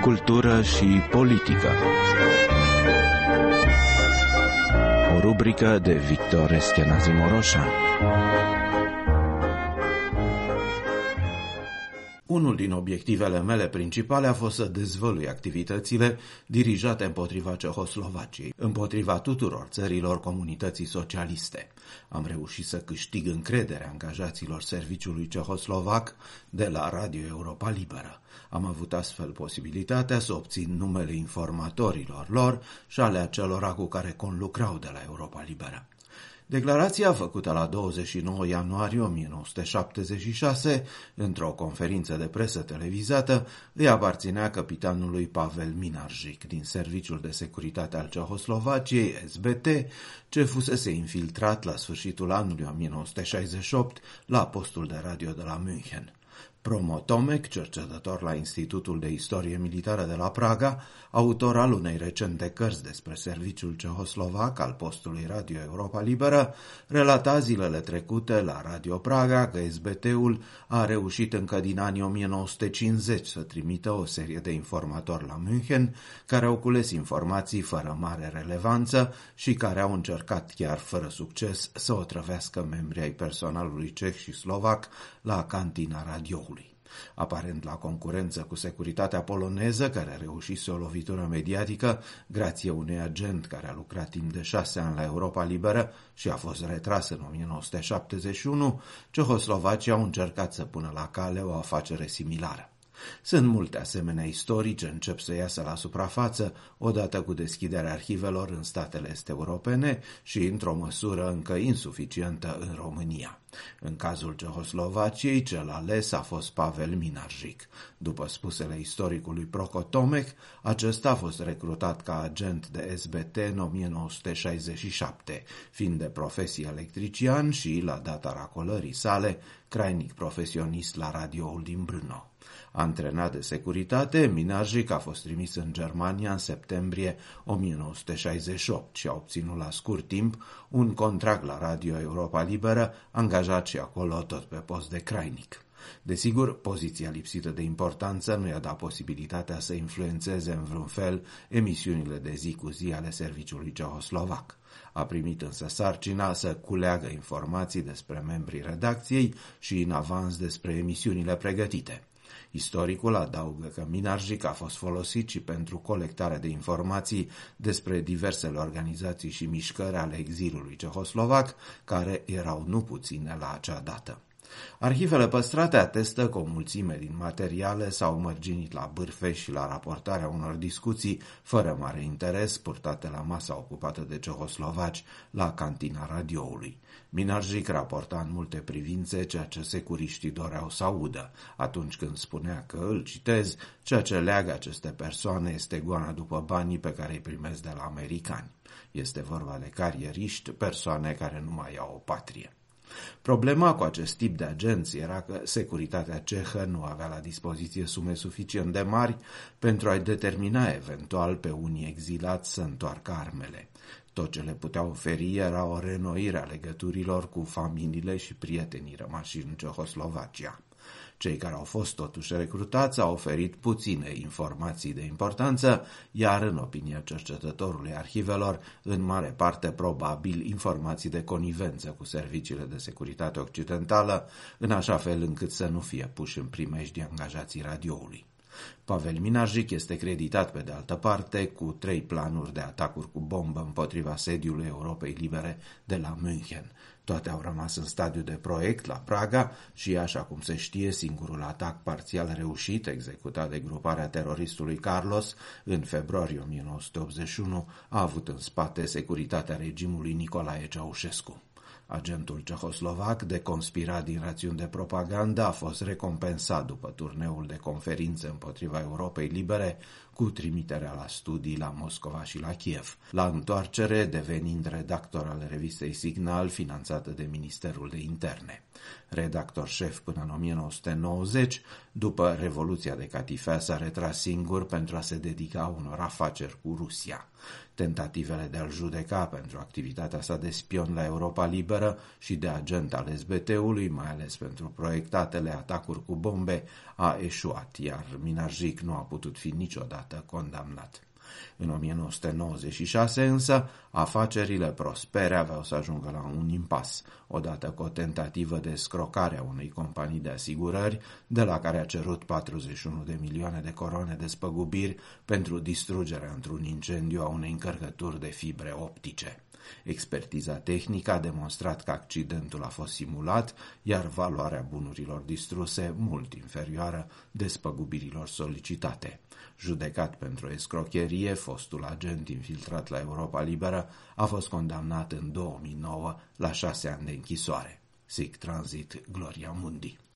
cultură și politică. O rubrică de Victor Eschenazi Moroșan. Unul din obiectivele mele principale a fost să dezvălui activitățile dirijate împotriva Cehoslovaciei, împotriva tuturor țărilor comunității socialiste. Am reușit să câștig încrederea angajaților serviciului cehoslovac de la Radio Europa Liberă. Am avut astfel posibilitatea să obțin numele informatorilor lor și ale acelora cu care conlucrau de la Europa Liberă. Declarația făcută la 29 ianuarie 1976, într-o conferință de presă televizată, îi aparținea capitanului Pavel Minarjic din Serviciul de Securitate al Cehoslovaciei, SBT, ce fusese infiltrat la sfârșitul anului 1968 la postul de radio de la München. Promo Tomek, cercetător la Institutul de Istorie Militară de la Praga, autor al unei recente cărți despre serviciul cehoslovac al postului Radio Europa Liberă, relata zilele trecute la Radio Praga că SBT-ul a reușit încă din anii 1950 să trimită o serie de informatori la München, care au cules informații fără mare relevanță și care au încercat chiar fără succes să otrăvească membrii ai personalului ceh și slovac la cantina radioului. Aparent la concurență cu securitatea poloneză, care reușise o lovitură mediatică grație unui agent care a lucrat timp de 6 ani la Europa Liberă și a fost retras în 1971, Cehoslovacii au încercat să pună la cale o afacere similară. Sunt multe asemenea istorii ce încep să iasă la suprafață odată cu deschiderea arhivelor în statele est-europene și într-o măsură încă insuficientă în România. În cazul Cehoslovaciei, cel ales a fost Pavel Minarjic. După spusele istoricului Proco Tomek, acesta a fost recrutat ca agent de SBT în 1967, fiind de profesie electrician și, la data racolării sale, crainic profesionist la radioul din Brno. Antrenat de securitate, Minarjic a fost trimis în Germania în septembrie 1968 și a obținut la scurt timp un contract la Radio Europa Liberă, angajat și acolo tot pe post de crainic. Desigur, poziția lipsită de importanță nu i-a dat posibilitatea să influențeze în vreun fel emisiunile de zi cu zi ale serviciului cehoslovac. A primit însă sarcina să culeagă informații despre membrii redacției și în avans despre emisiunile pregătite. Istoricul adaugă că Minarjic a fost folosit și pentru colectarea de informații despre diversele organizații și mișcări ale exilului cehoslovac, care erau nu puține la acea dată. Arhivele păstrate atestă că o mulțime din materiale s-au mărginit la bârfe și la raportarea unor discuții fără mare interes purtate la masa ocupată de cehoslovaci la cantina radioului. Minarjic raporta în multe privințe ceea ce securiștii doreau să audă, atunci când spunea că, îl citez, ceea ce leagă aceste persoane este goana după banii pe care îi primesc de la americani. Este vorba de carieriști, persoane care nu mai au o patrie. Problema cu acest tip de agenți era că securitatea cehă nu avea la dispoziție sume suficient de mari pentru a-i determina eventual pe unii exilați să întoarcă armele. Tot ce le puteau oferi era o reînnoire a legăturilor cu familiile și prietenii rămași în Cehoslovacia. Cei care au fost totuși recrutați au oferit puține informații de importanță, iar în opinia cercetătorului arhivelor, în mare parte probabil informații de conivență cu serviciile de securitate occidentală, în așa fel încât să nu fie puși în primejdii angajații radioului. Pavel Minarjic este creditat pe de altă parte cu 3 planuri de atacuri cu bombă împotriva sediului Europei Libere de la München. Toate au rămas în stadiu de proiect la Praga și, așa cum se știe, singurul atac parțial reușit, executat de gruparea teroristului Carlos în februarie 1981, a avut în spate securitatea regimului Nicolae Ceaușescu. Agentul cehoslovac, deconspirat din rațiuni de propagandă, a fost recompensat după turneul de conferințe împotriva Europei Libere cu trimiterea la studii la Moscova și la Kiev, la întoarcere devenind redactor al revistei Signal, finanțată de Ministerul de Interne. Redactor șef până în 1990, după Revoluția de Catifea s-a retras singur pentru a se dedica unor afaceri cu Rusia. Tentativele de a-l judeca pentru activitatea sa de spion la Europa Liberă și de agent al SBT-ului, mai ales pentru proiectatele atacuri cu bombe, a eșuat, iar Minarjic nu a putut fi niciodată condamnat. În 1996 însă, afacerile prospere aveau să ajungă la un impas, odată cu o tentativă de scrocare a unei companii de asigurări, de la care a cerut 41 de milioane de coroane de spăgubiri pentru distrugerea într-un incendiu a unei încărcături de fibre optice. Expertiza tehnică a demonstrat că accidentul a fost simulat, iar valoarea bunurilor distruse mult inferioară despăgubirilor solicitate. Judecat pentru escrocherie, fostul agent infiltrat la Europa Liberă a fost condamnat în 2009 la 6 ani de închisoare. Sic transit Gloria Mundi.